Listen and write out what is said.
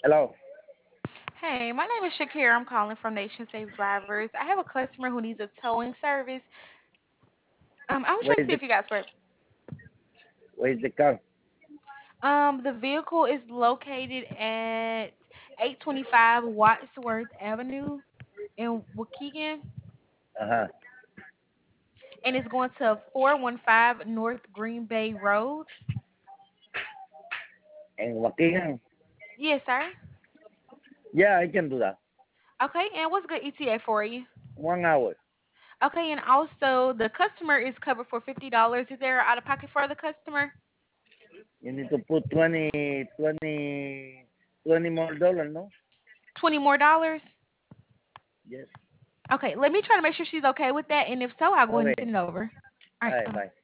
Hello. Hey, my name is Shakira. I'm calling from Nation Safe Drivers. I have a customer who needs a towing service. I was Where trying to is see the if you guys were. where is the car? The vehicle is located at 825 Wadsworth Avenue in Waukegan, Uh-huh. and it's going to 415 North Green Bay Road. In Waukegan. Yes, sir. Yeah, I can do that. Okay, and what's good ETA for you? 1 hour. Okay, and also the customer is covered for $50. Is there out of pocket for the customer? You need to put 20 more dollars, no? 20 more dollars? Yes. Okay, let me try to make sure she's okay with that, and if so, I'll go ahead and Okay. send it over. All All right, right, bye-bye. bye.